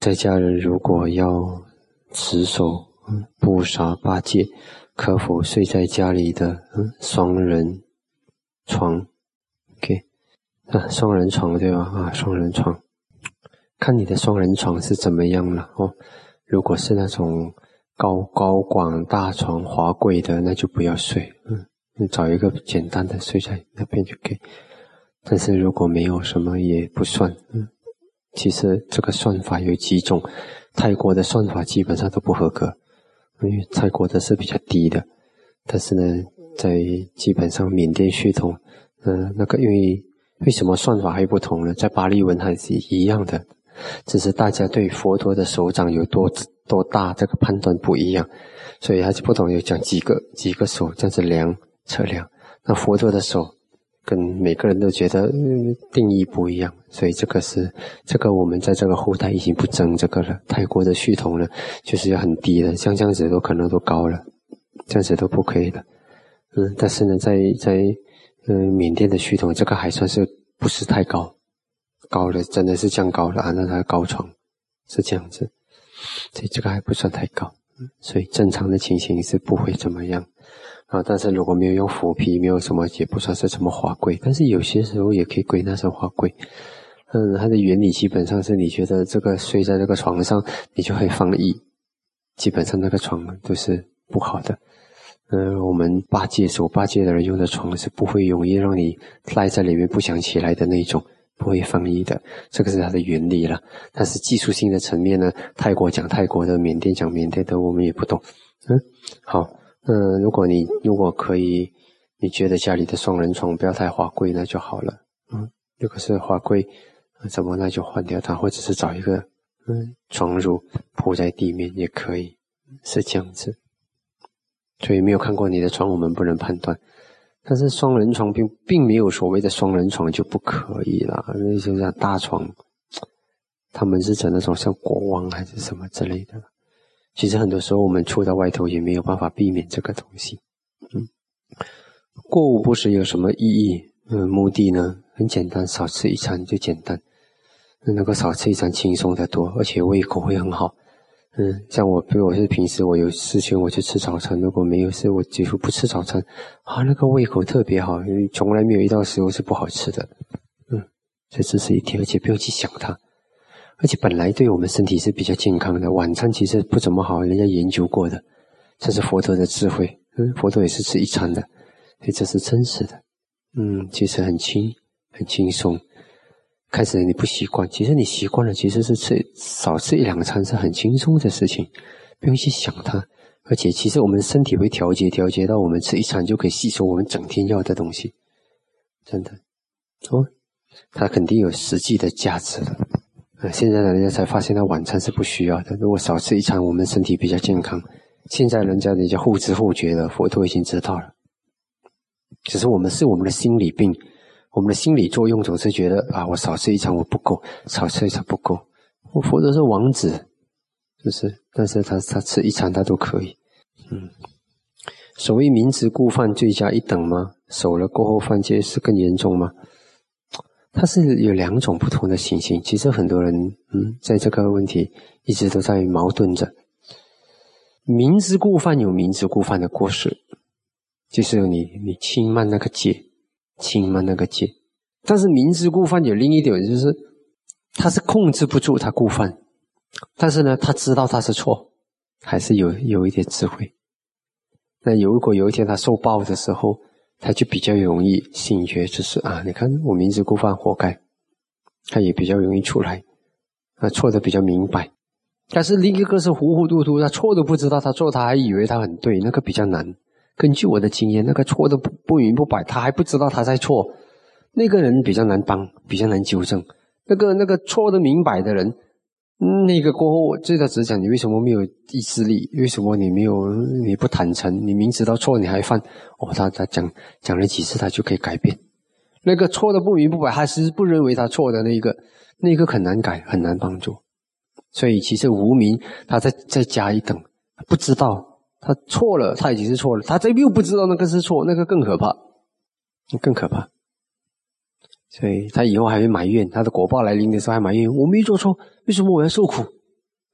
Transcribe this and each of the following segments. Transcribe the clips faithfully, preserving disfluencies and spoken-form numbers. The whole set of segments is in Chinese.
在家人如果要持守不杀八戒，可否睡在家里的嗯双人床 ？OK， 啊，双人床对吧？啊，双人床，看你的双人床是怎么样了哦。如果是那种高高广大床华贵的，那就不要睡，嗯，你找一个简单的睡在那边就可以。但是如果没有什么也不算，嗯。其实这个算法有几种，泰国的算法基本上都不合格，因为泰国的是比较低的，但是呢，在基本上缅甸血统，呃，那个因为为什么算法还不同呢？在巴利文还是一样的，只是大家对佛陀的手掌有多多大这个判断不一样，所以还是不同，有讲几个几个手这样子量测量，那佛陀的手跟每个人都觉得、嗯、定义不一样，所以这个是这个我们在这个后代已经不争这个了。泰国的血统呢，就是要很低的，像这样子都可能都高了，这样子都不可以的。嗯，但是呢，在在嗯缅甸的血统，这个还算是不是太高，高了真的是降高了啊，那它高床是这样子，所以这个还不算太高，所以正常的情形是不会怎么样。啊，但是如果没有用腐皮，没有什么，也不算是什么华贵，但是有些时候也可以归纳成华贵。嗯，它的原理基本上是你觉得这个睡在这个床上，你就可以放逸，基本上那个床都是不好的。嗯，我们八戒守八戒的人用的床是不会容易让你赖在里面不想起来的那种，不会放逸的，这个是它的原理了。但是技术性的层面呢，泰国讲泰国的，缅甸讲缅甸的，我们也不懂。嗯，好。嗯，如果你如果可以，你觉得家里的双人床不要太华贵，那就好了。嗯，如果是华贵，怎么那就换掉它，或者是找一个嗯床褥铺在地面也可以，是这样子。所以没有看过你的床，我们不能判断。但是双人床并并没有所谓的双人床就不可以啦，那就像大床，他们是指那种像国王还是什么之类的。其实很多时候我们出到外头也没有办法避免这个东西。嗯，过午不食有什么意义？嗯，目的呢很简单，少吃一餐就简单，能够少吃一餐轻松得多，而且胃口会很好。嗯，像我，比如我是平时我有事情我就吃早餐，如果没有事我几乎不吃早餐，啊，那个胃口特别好，因为从来没有一道食物是不好吃的。嗯，所以这是一点，而且不用去想它。而且本来对我们身体是比较健康的，晚餐其实不怎么好，人家研究过的，这是佛陀的智慧。嗯，佛陀也是吃一餐的，所以这是真实的。嗯，其实很轻，很轻松。开始你不习惯，其实你习惯了，其实是吃少吃一两餐是很轻松的事情，不用去想它。而且其实我们身体会调节，调节到我们吃一餐就可以吸收我们整天要的东西，真的。哦，它肯定有实际的价值的。现在人家才发现到晚餐是不需要的，如果少吃一餐我们身体比较健康。现在人家人家后知后觉的，佛陀已经知道了，只是我们是我们的心理病，我们的心理作用总是觉得啊，我少吃一餐我不够，少吃一餐不够。我佛陀是王子，就是但是他他吃一餐他都可以。嗯，所谓明知故犯罪加一等吗？守了过后犯戒是更严重吗？它是有两种不同的情形，其实很多人嗯，在这个问题一直都在矛盾着。明知故犯有明知故犯的过失，就是你你轻慢那个戒，轻慢那个戒。但是明知故犯有另一点，就是他是控制不住他故犯，但是呢他知道他是错，还是有有一点智慧。那如果有一天他受报的时候，他就比较容易醒觉，就是啊，你看我明知故犯活该，他也比较容易出来，啊，错的比较明白。但是另一个是糊糊涂涂，他错都不知道他错，他还以为他很对，那个比较难。根据我的经验，那个错的不不明不白，他还不知道他在错，那个人比较难帮，比较难纠正。那个那个错的明白的人，那个过后最他只讲你为什么没有意志力，为什么你没有你不坦诚，你明知道错你还犯。哦，他他讲讲了几次他就可以改变。那个错的不明不白，还是不认为他错的那个那个很难改，很难帮助。所以其实无明他再再加一等，不知道他错了，他已经是错了，他再又不知道那个是错，那个更可怕，更可怕。所以他以后还会埋怨，他的果报来临的时候还埋怨，我没做错，为什么我要受苦？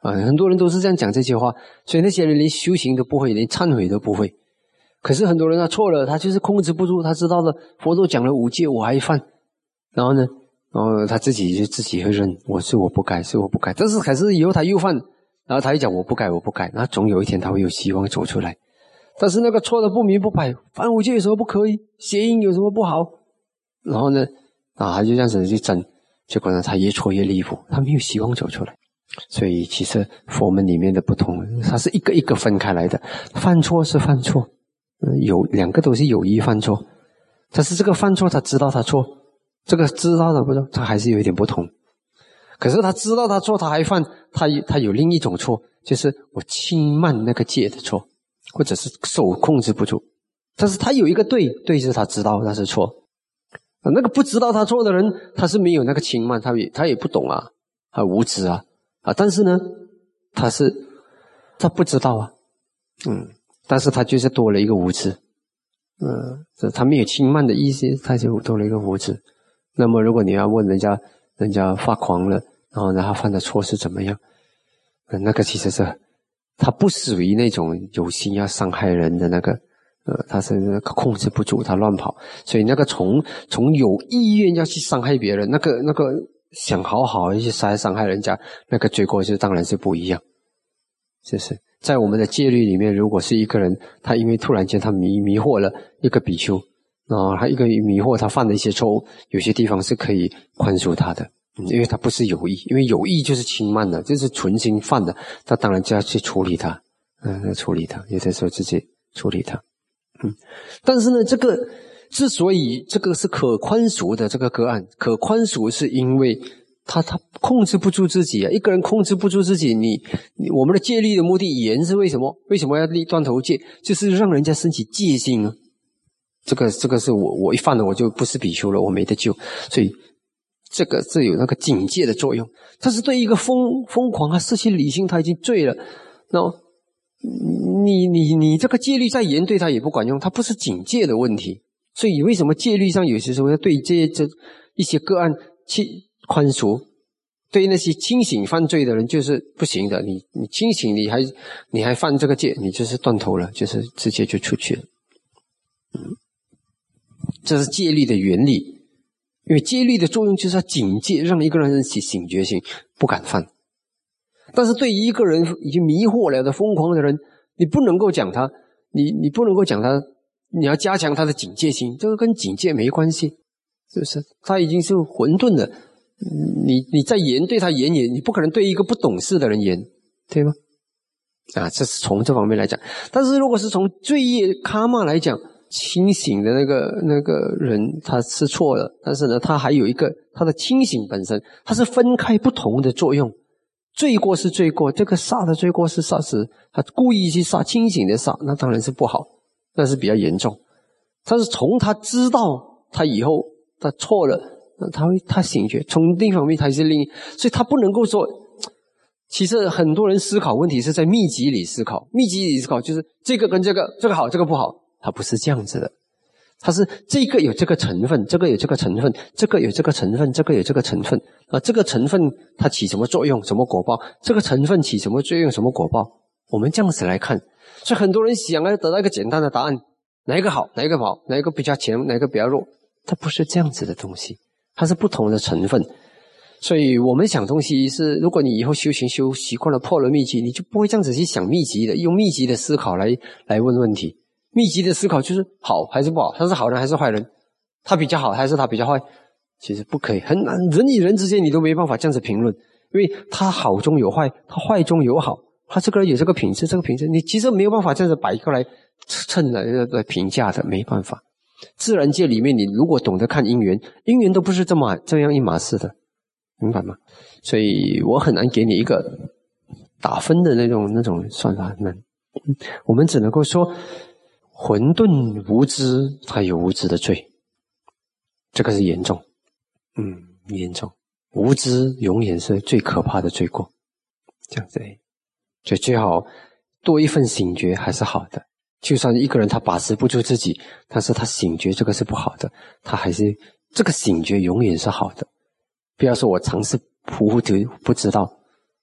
啊，很多人都是这样讲这些话，所以那些人连修行都不会，连忏悔都不会。可是很多人他错了，他就是控制不住，他知道了佛陀讲了五戒我还犯，然后呢，然后他自己就自己会认，我是我不改，是我不改，但是可是以后他又犯，然后他一讲我不改我不改，那总有一天他会有希望走出来。但是那个错的不明不白，犯五戒有什么不可以？邪淫有什么不好？然后呢，啊，他就这样子去争，结果呢，他越错越离谱，他没有希望走出来。所以其实佛门里面的不同，它是一个一个分开来的。犯错是犯错，有两个都是有意犯错，但是这个犯错他知道他错，这个知道的不错，他还是有一点不同。可是他知道他错，他还犯，他他有另一种错，就是我轻慢那个戒的错，或者是手控制不住。但是他有一个对，对是他知道那是错。那个不知道他错的人，他是没有那个轻慢，他也他也不懂啊，他无知啊啊！但是呢，他是他不知道啊，嗯，但是他就是多了一个无知，嗯，这他没有轻慢的意思，他就多了一个无知。那么如果你要问人家，人家发狂了，然后呢他犯的错是怎么样？嗯，那个其实是他不属于那种有心要伤害人的那个。呃，他是那个控制不住，他乱跑，所以那个从从有意愿要去伤害别人，那个那个想好好去杀伤害人家，那个结果就当然是不一样。就是在我们的戒律里面，如果是一个人，他因为突然间他迷迷惑了一个比丘，然后他一个迷惑他犯了一些错误，有些地方是可以宽恕他的，嗯，因为他不是有意，因为有意就是轻慢的，就是存心犯的，他当然就要去处理他，嗯，处理他，有的时候自己处理他。嗯，但是呢，这个之所以这个是可宽恕的这个个案，可宽恕是因为他他控制不住自己啊。一个人控制不住自己，你你我们的戒律的目的，严是为什么？为什么要立断头戒？就是让人家升起戒心啊。这个这个是我我一犯了，我就不是比丘了，我没得救。所以这个是有那个警戒的作用。但是对一个疯疯狂啊失去理性，他已经醉了，那你你你这个戒律再严对他也不管用，他不是警戒的问题。所以为什么戒律上有些时候要对这些这一些个案去宽恕，对那些清醒犯罪的人就是不行的。你你清醒你还你还犯这个戒，你就是断头了，就是直接就出去了。嗯，这是戒律的原理，因为戒律的作用就是要警戒，让一个人起醒觉性，不敢犯。但是对于一个人已经迷惑了的疯狂的人，你不能够讲他，你你不能够讲他，你要加强他的警戒心，这个跟警戒没关系，是不是？他已经是混沌的，你你再严对他严也，你不可能对一个不懂事的人严，对吗？啊，这是从这方面来讲。但是如果是从罪业卡玛来讲，清醒的那个那个人他是错的，但是呢，他还有一个他的清醒本身，它是分开不同的作用。罪过是罪过，这个杀的罪过是杀死，他故意去杀，清醒的杀，那当然是不好，那是比较严重。但是从他知道他以后他错了，那他会他醒觉，从另一方面他是另一，所以他不能够说，其实很多人思考问题是在密集里思考，密集里思考就是这个跟这个，这个好这个不好，他不是这样子的。它是这个有这个成分，这个有这个成分，这个有这个成分，这个有这个成分啊，这个成分它起什么作用，什么果报？这个成分起什么作用，什么果报？我们这样子来看，所以很多人想要得到一个简单的答案，哪一个好，哪一个不好，哪一个比较强，哪一个比较弱，它不是这样子的东西，它是不同的成分。所以我们想东西是，如果你以后修行修习惯了破了秘籍，你就不会这样子去想秘籍的，用秘籍的思考来来问问题。密集的思考就是好还是不好，他是好人还是坏人，他比较好还是他比较坏，其实不可以，很难，人与人之间你都没办法这样子评论，因为他好中有坏，他坏中有好，他这个人有这个品质，这个品质你其实没有办法这样子摆过来称来来评价的，没办法。自然界里面你如果懂得看因缘，因缘都不是这么这样一码事的，明白吗？所以我很难给你一个打分的那种那种算法，难，我们只能够说混沌无知，它有无知的罪，这个是严重，嗯，严重。无知永远是最可怕的罪过，这样子，所以最好多一份醒觉还是好的。就算一个人他把持不住自己，但是他醒觉这个是不好的，他还是这个醒觉永远是好的。不要说我尝试糊涂不知道，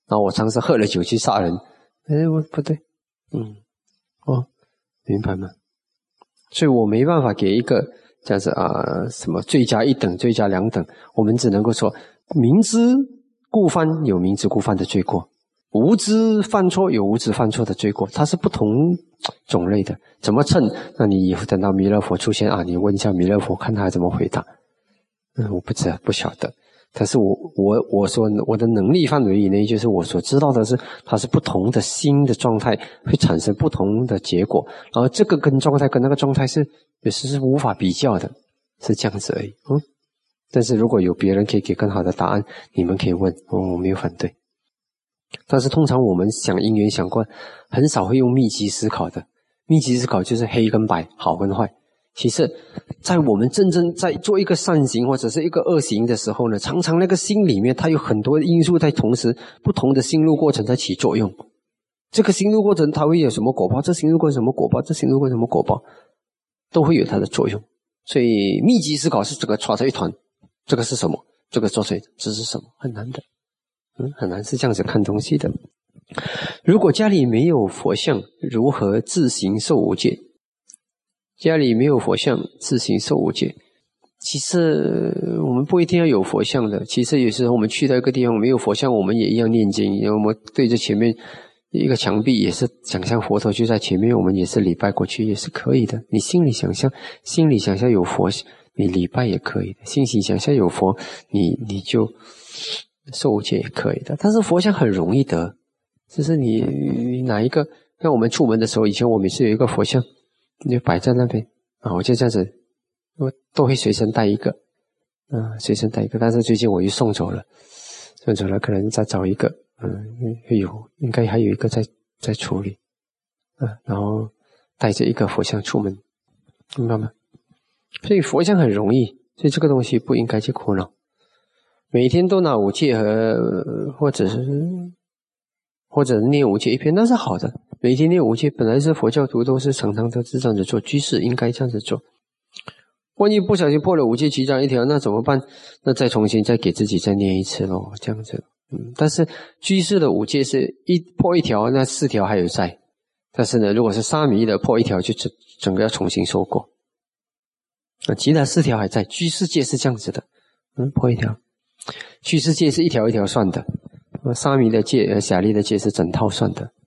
然后我尝试喝了酒去杀人，哎，我不对，嗯，哦，明白吗？所以我没办法给一个这样子啊、呃、什么罪加一等、罪加两等，我们只能够说明知故犯有明知故犯的罪过，无知犯错有无知犯错的罪过，它是不同种类的。怎么称？那你以后等到弥勒佛出现啊，你问一下弥勒佛，看他怎么回答。嗯，我不知道，不晓得。但是我我我说我的能力范围以内，就是我所知道的是，它是不同的心的状态会产生不同的结果，然后这个跟状态跟那个状态是有时是无法比较的，是这样子而已。嗯，但是如果有别人可以给更好的答案，你们可以问，哦，我没有反对。但是通常我们想因缘想观，很少会用密集思考的。密集思考就是黑跟白，好跟坏。其实在我们真正在做一个善行或者是一个恶行的时候呢，常常那个心里面它有很多因素在同时不同的心路过程在起作用。这个心路过程它会有什么果报，这心路过程什么果报，这心路过程什么果报，都会有它的作用。所以密集思考是这个串在一团，这个是什么，这个做谁，这是什么，很难的。嗯，很难是这样子看东西的。如果家里没有佛像，如何自行受五戒？家里没有佛像，自行受五戒。其实我们不一定要有佛像的。其实有时候我们去到一个地方没有佛像，我们也一样念经。因为我们对着前面一个墙壁，也是想象佛陀就在前面，我们也是礼拜过去也是可以的。你心里想象，心里想象有佛，你礼拜也可以的。心里想象有佛，你你就受五戒也可以的。但是佛像很容易得，就是你你哪一个，像我们出门的时候，以前我们是有一个佛像，你就摆在那边啊，我就这样子，我都会随身带一个，啊，随身带一个。但是最近我又送走了，送走了，可能再找一个，嗯，有应该还有一个在在处理，啊，然后带着一个佛像出门，明白吗？所以佛像很容易，所以这个东西不应该去苦恼。每天都拿五戒和或者是或者念五戒一篇，那是好的。每天念五戒，本来是佛教徒都是常常都是这样子做，居士应该这样子做。万一不小心破了五戒其中一条，那怎么办？那再重新再给自己再念一次咯，这样子。嗯，但是居士的五戒是一破一条，那四条还有在。但是呢，如果是沙弥的破一条，就整整个要重新受过。那其他四条还在，居士戒是这样子的。嗯，破一条。居士戒是一条一条算的。沙弥的戒和舍利的戒是整套算的。